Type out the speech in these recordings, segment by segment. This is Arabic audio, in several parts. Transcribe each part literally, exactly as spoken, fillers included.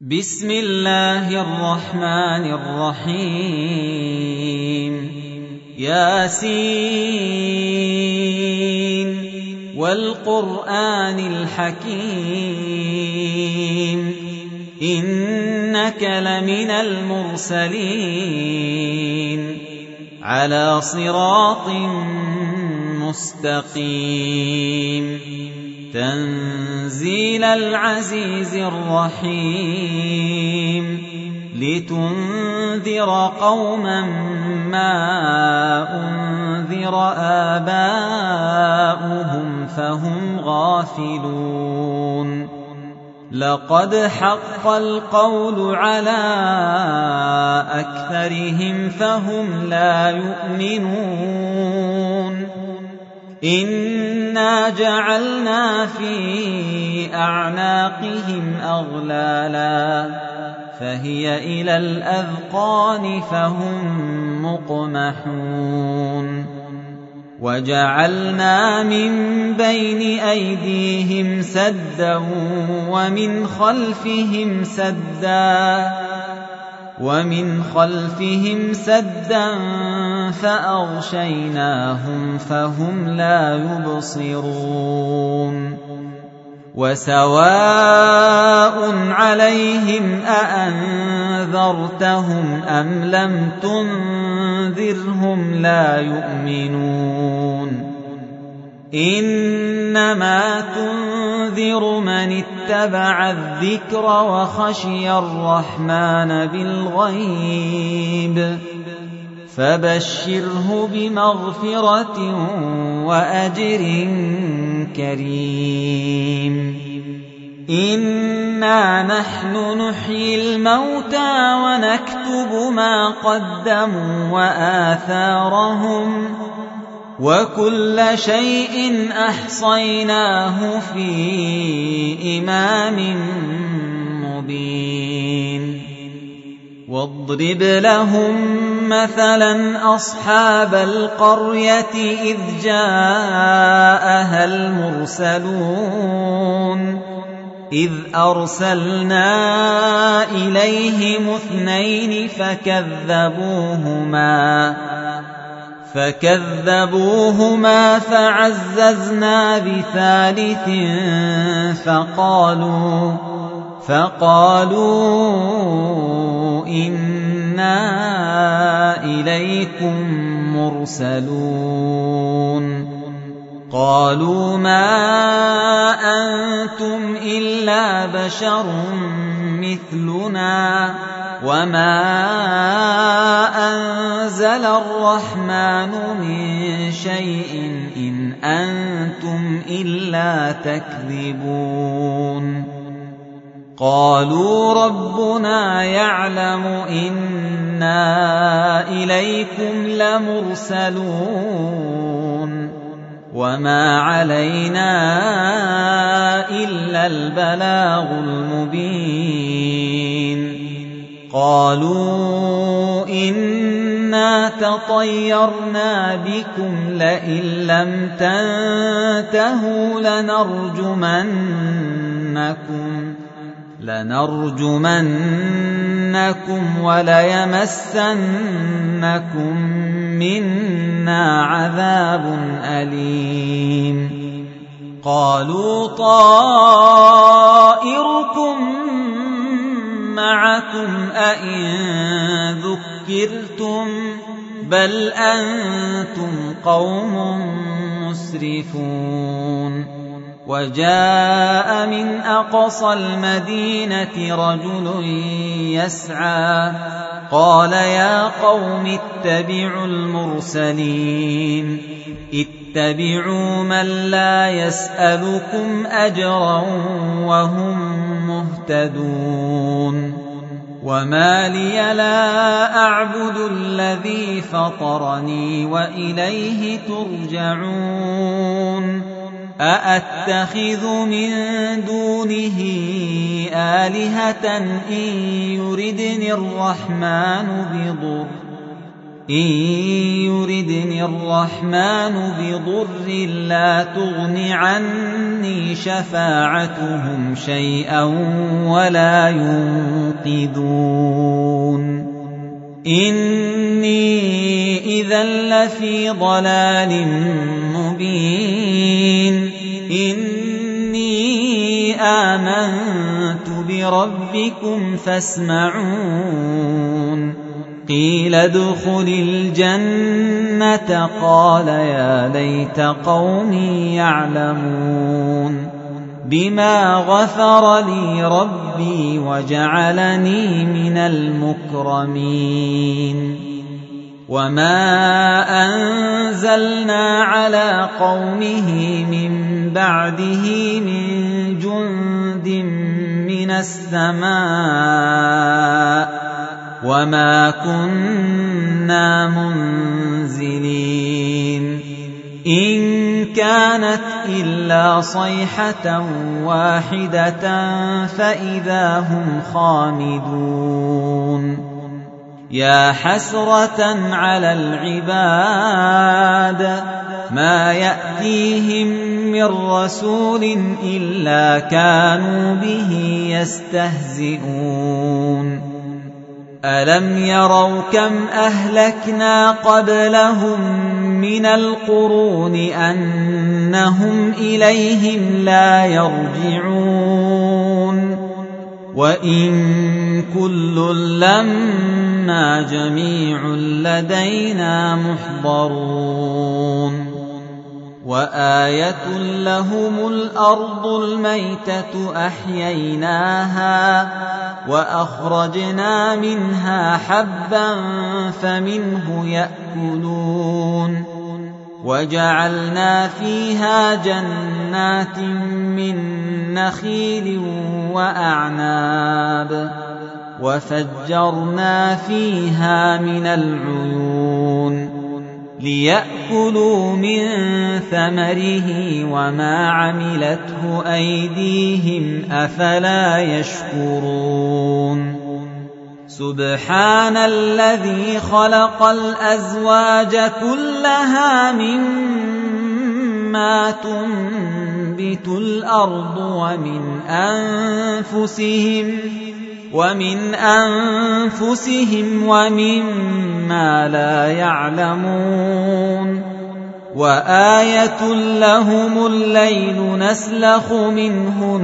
بسم الله الرحمن الرحيم ياسين والقرآن الحكيم إنك لمن المرسلين على صراط مستقيم تنزيل العزيز الرحيم لتنذر قوما ما أنذر آباؤهم فهم غافلون لقد حق القول على أكثرهم فهم لا يؤمنون إنا جعلنا في أعناقهم أغلالا فهي إلى الأذقان فهم مقمحون وجعلنا من بين أيديهم سدا ومن خلفهم سدا ومن خلفهم سدا فأغشيناهم فهم لا يبصرون وسواء عليهم أأنذرتهم أم لم تنذرهم لا يؤمنون إنما تنذر من اتبع الذكر وخشي الرحمن بالغيب فبشره بمغفرة وأجر كريم إنا نحن نحيي الموتى ونكتب ما قدموا وآثارهم وكل شيء أحصيناه في إمام مبين واضرب لهم مثلا أصحاب القرية إذ جاءها المرسلون إذ أرسلنا إليهم اثنين فكذبوهما فكذبوهما فعززنا بثالث فقالوا فقالوا إنا إليكم مرسلون قالوا ما أنتم إلا بشر مثلنا وما أنزل الرحمن من شيء إن أنتم إلا تكذبون قالوا ربنا يعلم إنا إليكم لمرسلون وما علينا إلا البلاغ المبين قالوا إنا تطيرنا بكم لئن لم تنتهوا لنرجمنكم لنرجمنكم وليمسنكم منا عذاب أليم قالوا طائركم معكم أئن ذكرتم بل أنتم قوم مسرفون وجاء من أقصى المدينة رجل يسعى قال يا قوم اتبعوا المرسلين اتبعوا من لا يسألكم أجرا وهم مهتدون وما لي لا أعبد الذي فطرني وإليه ترجعون أأتخذ من دونه آلهة إن يردني الرحمن بضر إن يردني الرحمن بضر لا تغن عني شفاعتهم شيئا ولا ينقذون إني إذا لفي ضلال مبين إني آمنت بربكم فاسمعون قيل ادخل الجنة قال يا ليت قومي يعلمون بما غفر لي ربي وجعلني من المكرمين وما أنزلنا على قومه من بعده من جند من السماء وما كنا منزلين إن كانت إلا صيحة واحدة فإذا هم خامدون يا حسرة على العباد ما يأتيهم من رسول إلا كانوا به يستهزئون ألم يروا كم أهلكنا قبلهم من القرون أنهم إليهم لا يرجعون وإن كل لما جميع لدينا محضرون وآية لهم الأرض الميتة أحييناها وأخرجنا منها حبا فمنه يأكلون وجعلنا فيها جنات من نخيل وأعناب وفجرنا فيها من العيون ليأكلوا من ثمره وما عملته أيديهم أفلا يشكرون سبحان الذي خلق الأزواج كلها مما تنبت الأرض ومن أنفسهم ومن أنفسهم ومما لا يعلمون وآية لهم الليل نسلخ منه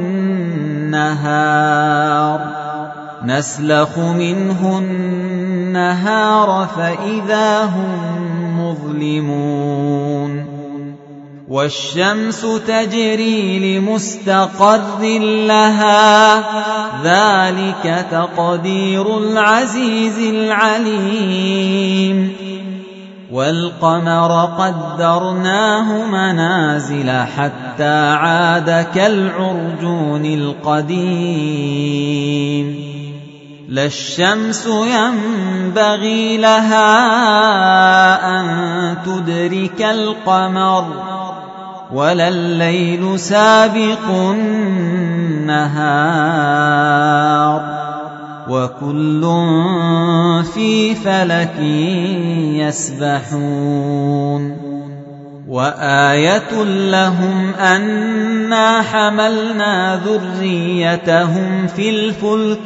النهار نسلخ منه النهار فإذا هم مظلمون والشمس تجري لمستقر لها ذلك تقدير العزيز العليم والقمر قدرناه منازل حتى عاد كالعرجون القديم لا الشمس ينبغي لها أن تدرك القمر ولا الليل سابق النهار وكل في فلك يسبحون وآية لهم أنا حملنا ذريتهم في الفلك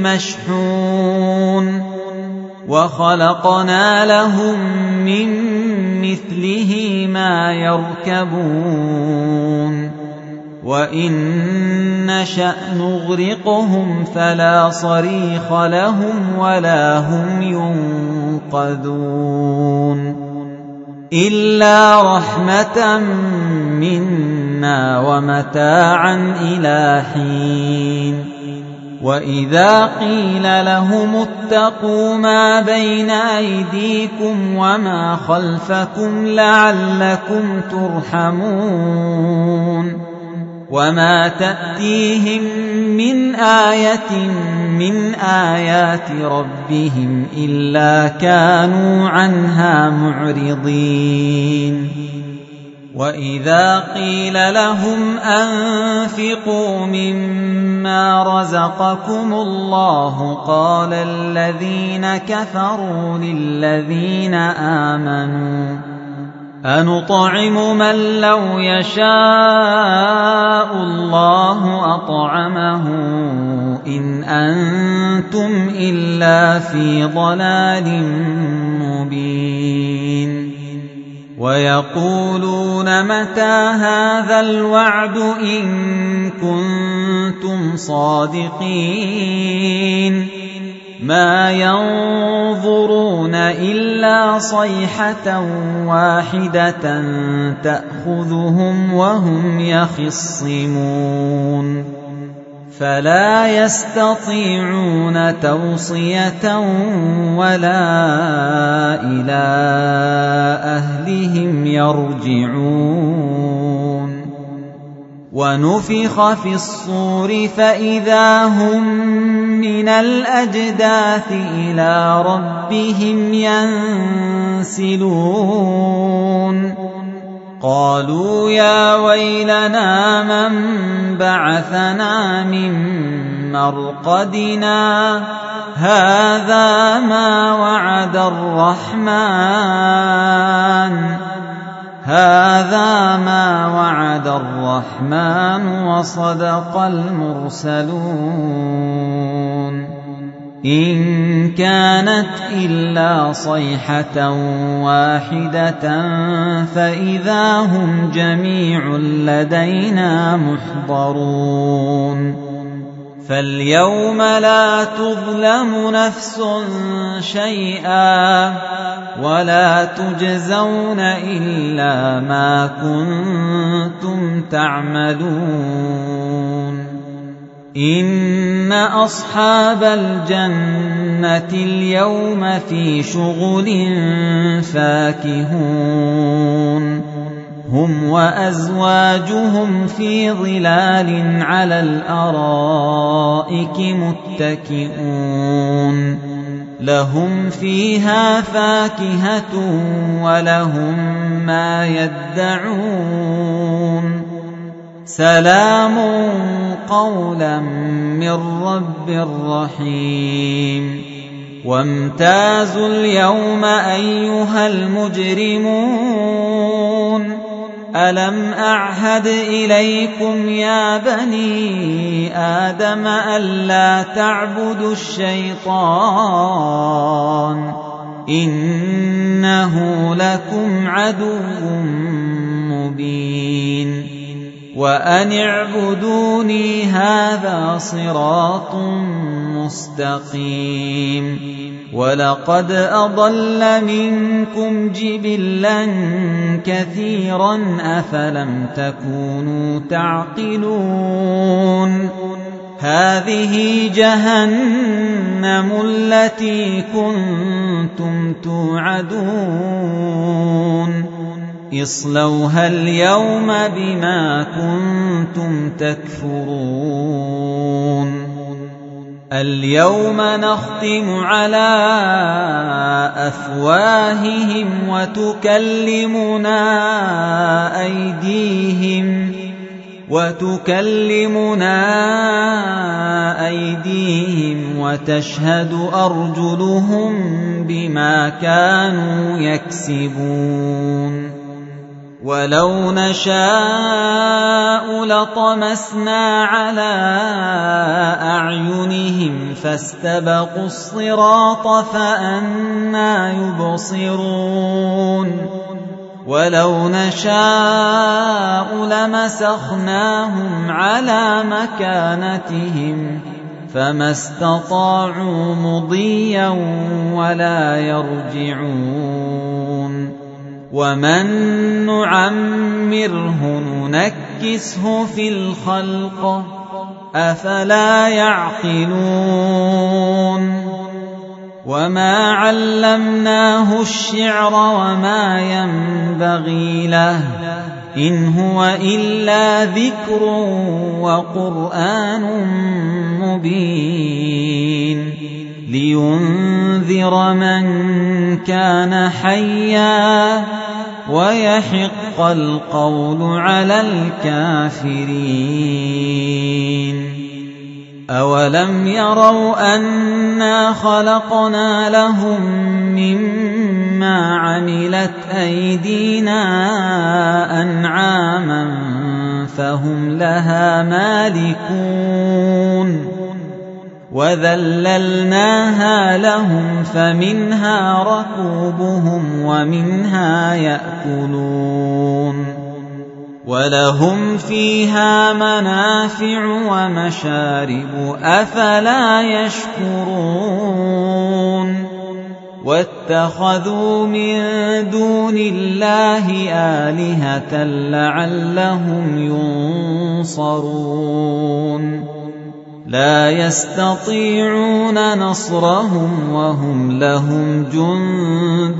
المشحون وخلقنا لهم من مثله ما يركبون وإن نشأ نغرقهم فلا صريخ لهم ولا هم ينقذون إلا رحمة منا ومتاعا إلى حين وإذا قيل لهم اتقوا ما بين أيديكم وما خلفكم لعلكم ترحمون وما تأتيهم من آية من آيات ربهم إلا كانوا عنها معرضين وَإِذَا قِيلَ لَهُمْ أَنفِقُوا مِمَّا رَزَقَكُمُ اللَّهُ قَالَ الَّذِينَ كَفَرُوا لِلَّذِينَ آمَنُوا أَنُطْعِمُ مَن لَّوْ يَشَاءُ اللَّهُ أَطْعَمَهُ إِنْ أَنتُمْ إِلَّا فِي ضَلَالٍ مُّبِينٍ وَيَقُولُونَ مَتَىٰ هَٰذَا الْوَعْدُ إِن كُنتُمْ صَادِقِينَ مَا يَنظُرُونَ إِلَّا صَيْحَةً وَاحِدَةً تَأْخُذُهُمْ وَهُمْ يَخِصِّمُونَ فَلَا يَسْتَطِيعُونَ تَوْصِيَةً وَلَا إِلَىٰ أَهْلِهِمْ يَرْجِعُونَ وَنُفِخَ فِي الصُّورِ فَإِذَا هُم مِّنَ الْأَجْدَاثِ إِلَىٰ رَبِّهِمْ يَنسِلُونَ قَالُوا يَا وَيْلَنَا مَن بَعَثَنَا مِن مَّرْقَدِنَا هَٰذَا مَا وَعَدَ الرَّحْمَٰنُ هَٰذَا مَا وَعَدَ الرَّحْمَٰنُ وَصَدَقَ الْمُرْسَلُونَ إِن كَانَتْ إِلَّا صَيْحَةً وَاحِدَةً فَإِذَا هُمْ جَمِيعٌ لَّدَيْنَا مُحْضَرُونَ فَالْيَوْمَ لَا تُظْلَمُ نَفْسٌ شَيْئًا وَلَا تُجْزَوْنَ إِلَّا مَا كُنتُمْ تَعْمَلُونَ إِنَّ أَصْحَابَ الْجَنَّةِ الْيَوْمَ فِي شُغُلٍ فَاكِهُونَ هُمْ وَأَزْوَاجُهُمْ فِي ظِلَالٍ عَلَى الْأَرَائِكِ مُتَّكِئُونَ لَهُمْ فِيهَا فَاكِهَةٌ وَلَهُم مَّا يَدَّعُونَ سَلَامٌ قَوْلًا مِّن رَّبٍّ رَّحِيمٍ وَامْتَازُوا الْيَوْمَ أَيُّهَا الْمُجْرِمُونَ أَلَمْ أَعْهَدْ إِلَيْكُمْ يَا بَنِي آدَمَ أَلَّا تَعْبُدُوا الشَّيْطَانَ إِنَّهُ لَكُمْ عَدُوٌّ مُّبِينٌ وَأَنِ اعْبُدُونِي هَٰذَا صِرَاطٌ مُّسْتَقِيمٌ وَلَقَدْ أَضَلَّ مِنكُمْ جِبِلًّا كَثِيرًا أَفَلَمْ تَكُونُوا تَعْقِلُونَ هَٰذِهِ جَهَنَّمُ الَّتِي كُنتُمْ تُوعَدُونَ اصْلَوْهَا الْيَوْمَ بِمَا كُنتُمْ تَكْفُرُونَ الْيَوْمَ نَخْتِمُ عَلَىٰ أَفْوَاهِهِمْ وَتُكَلِّمُنَا أَيْدِيهِمْ وَتُكَلِّمُنَا أَيْدِيهِمْ وَتَشْهَدُ أَرْجُلُهُم بِمَا كَانُوا يَكْسِبُونَ وَلَوْ نَشَاءُ لَطَمَسْنَا عَلَىٰ أَعْيُنِهِمْ فَاسْتَبَقُوا الصِّرَاطَ فَأَنَّىٰ يُبْصِرُونَ وَلَوْ نَشَاءُ لَمَسَخْنَاهُمْ عَلَىٰ مَكَانَتِهِمْ فَمَا اسْتَطَاعُوا مُضِيًّا وَلَا يَرْجِعُونَ وَمَن نُّعَمِّرْهُ نُنَكِّسْهُ فِي الْخَلْقِ أَفَلَا يَعْقِلُونَ وَمَا عَلَّمْنَاهُ الشِّعْرَ وَمَا يَنبَغِي لَهُ إِنْ هُوَ إِلَّا ذِكْرٌ وَقُرْآنٌ مُّبِينٌ لِيُنذِرَ مَن كَانَ حَيًّا ويحق القول على الكافرين. أولم يروا أنا خلقنا لهم مما عملت أيدينا أنعاما فهم لها مالكون وذللناها لهم فمنها ركوبهم ومنها يأكلون ولهم فيها منافع ومشارب أفلا يشكرون واتخذوا من دون الله آلهة لعلهم ينصرون لا يستطيعون نصرهم وهم لهم جند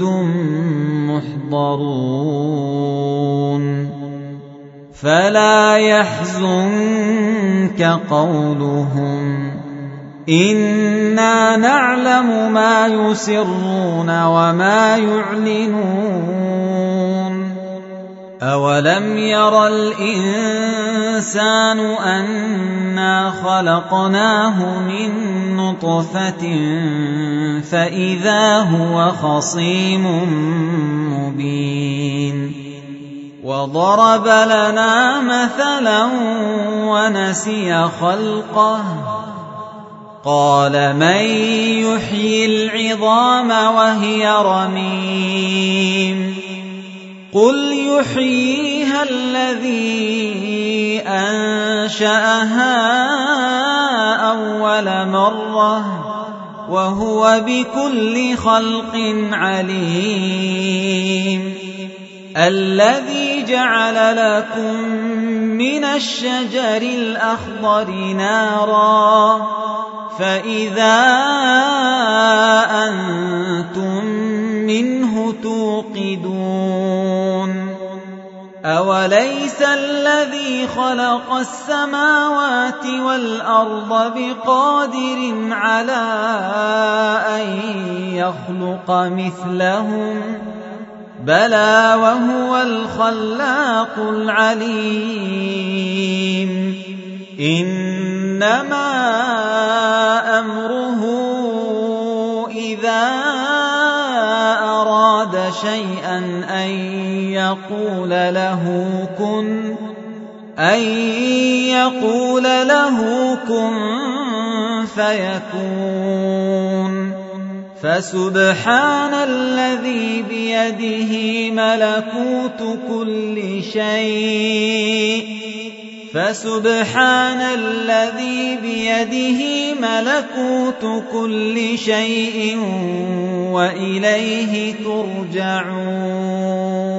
محضرون فلا يحزنك قولهم إنا نعلم ما يسرون وما يعلنون أولم ير الإنسان أنا خلقناه من نطفة فإذا هو خصيم مبين وضرب لنا مثلا ونسي خلقه قال من يحيي العظام وهي رميم قل يحييها الذي أنشأها أول مرة وهو بكل خلق عليم الذي جعل لكم من الشجر الأخضر نارا فإذا أنتم منه توقدون أوليس الذي خلق السماوات والأرض بقادر على أن يخلق مثلهم بلى وهو الخلاق العليم إنما أمره إذا أراد شيئا أن يقول له كن أن يقول له كن فيكون فسبحان الذي بيده ملكوت كل شيء فسبحان الذي بيده ملكوت كل شيء وإليه ترجعون